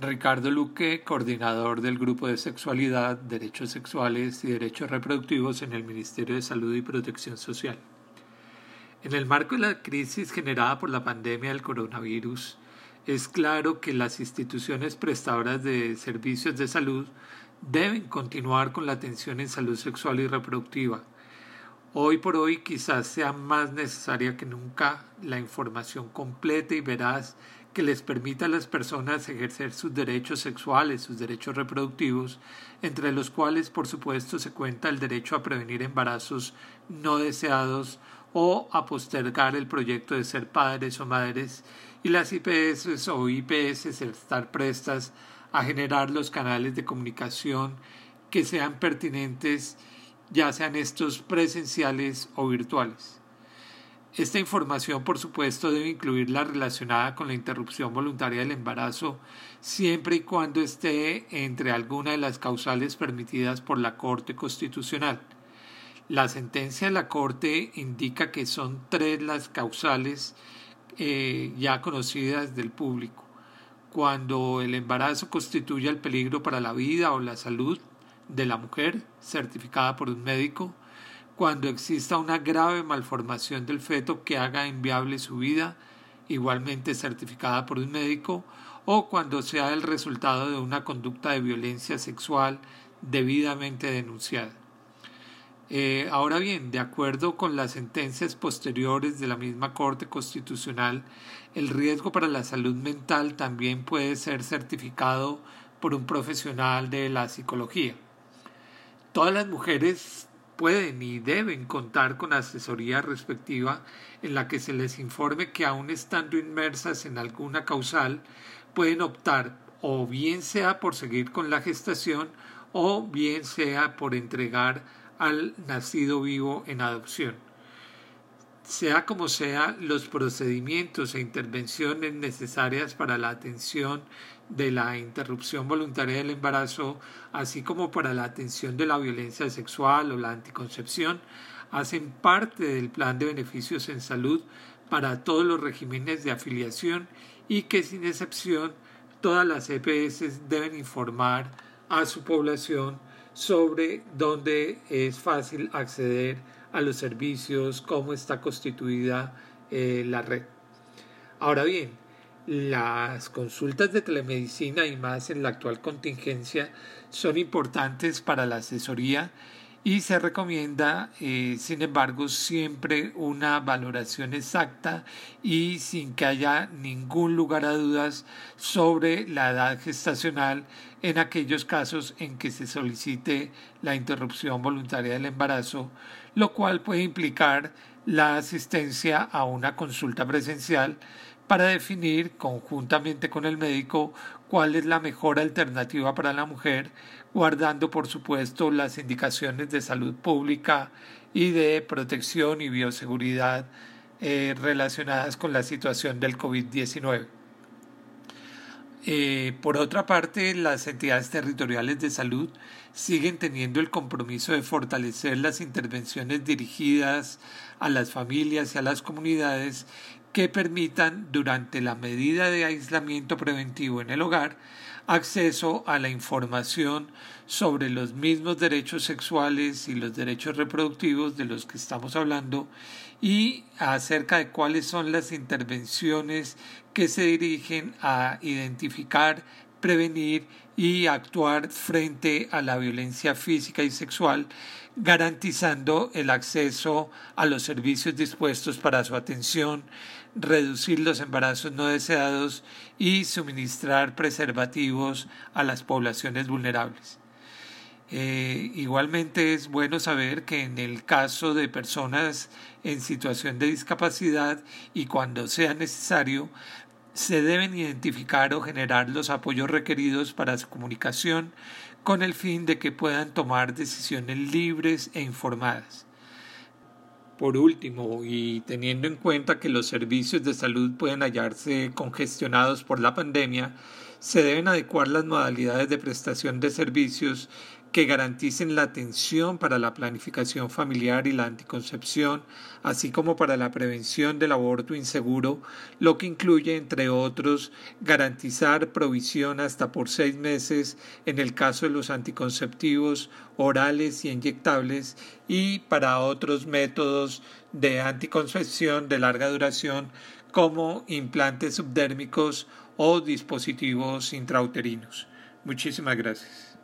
Ricardo Luque, coordinador del Grupo de Sexualidad, Derechos Sexuales y Derechos Reproductivos en el Ministerio de Salud y Protección Social. En el marco de la crisis generada por la pandemia del coronavirus, es claro que las instituciones prestadoras de servicios de salud deben continuar con la atención en salud sexual y reproductiva. Hoy por hoy quizás sea más necesaria que nunca la información completa y veraz que les permita a las personas ejercer sus derechos sexuales, sus derechos reproductivos, entre los cuales por supuesto se cuenta el derecho a prevenir embarazos no deseados o a postergar el proyecto de ser padres o madres, y las IPS o IPS estar prestas a generar los canales de comunicación que sean pertinentes, ya sean estos presenciales o virtuales. Esta información, por supuesto, debe incluir la relacionada con la interrupción voluntaria del embarazo, siempre y cuando esté entre alguna de las causales permitidas por la Corte Constitucional. La sentencia de la Corte indica que son 3 las causales ya conocidas del público. Cuando el embarazo constituye el peligro para la vida o la salud de la mujer, certificada por un médico; cuando exista una grave malformación del feto que haga inviable su vida, igualmente certificada por un médico; o cuando sea el resultado de una conducta de violencia sexual debidamente denunciada. Ahora bien, de acuerdo con las sentencias posteriores de la misma Corte Constitucional, el riesgo para la salud mental también puede ser certificado por un profesional de la psicología. Todas las mujeres pueden y deben contar con asesoría respectiva en la que se les informe que aun estando inmersas en alguna causal pueden optar o bien sea por seguir con la gestación o bien sea por entregar al nacido vivo en adopción. Sea como sea, los procedimientos e intervenciones necesarias para la atención de la interrupción voluntaria del embarazo, así como para la atención de la violencia sexual o la anticoncepción, hacen parte del plan de beneficios en salud para todos los regímenes de afiliación y que sin excepción todas las EPS deben informar a su población sobre dónde es fácil acceder a los servicios, cómo está constituida la red. Ahora bien, las consultas de telemedicina y más en la actual contingencia son importantes para la asesoría y se recomienda, sin embargo, siempre una valoración exacta y sin que haya ningún lugar a dudas sobre la edad gestacional en aquellos casos en que se solicite la interrupción voluntaria del embarazo, lo cual puede implicar la asistencia a una consulta presencial para definir conjuntamente con el médico cuál es la mejor alternativa para la mujer, guardando por supuesto las indicaciones de salud pública y de protección y bioseguridad relacionadas con la situación del COVID-19. Por otra parte, las entidades territoriales de salud siguen teniendo el compromiso de fortalecer las intervenciones dirigidas a las familias y a las comunidades que permitan, durante la medida de aislamiento preventivo en el hogar, acceso a la información sobre los mismos derechos sexuales y los derechos reproductivos de los que estamos hablando y acerca de cuáles son las intervenciones que se dirigen a identificar, prevenir y actuar frente a la violencia física y sexual, garantizando el acceso a los servicios dispuestos para su atención, reducir los embarazos no deseados y suministrar preservativos a las poblaciones vulnerables. Igualmente es bueno saber que en el caso de personas en situación de discapacidad y cuando sea necesario, se deben identificar o generar los apoyos requeridos para su comunicación con el fin de que puedan tomar decisiones libres e informadas. Por último, y teniendo en cuenta que los servicios de salud pueden hallarse congestionados por la pandemia, se deben adecuar las modalidades de prestación de servicios que garanticen la atención para la planificación familiar y la anticoncepción, así como para la prevención del aborto inseguro, lo que incluye, entre otros, garantizar provisión hasta por 6 meses en el caso de los anticonceptivos orales y inyectables y para otros métodos de anticoncepción de larga duración como implantes subdérmicos o dispositivos intrauterinos. Muchísimas gracias.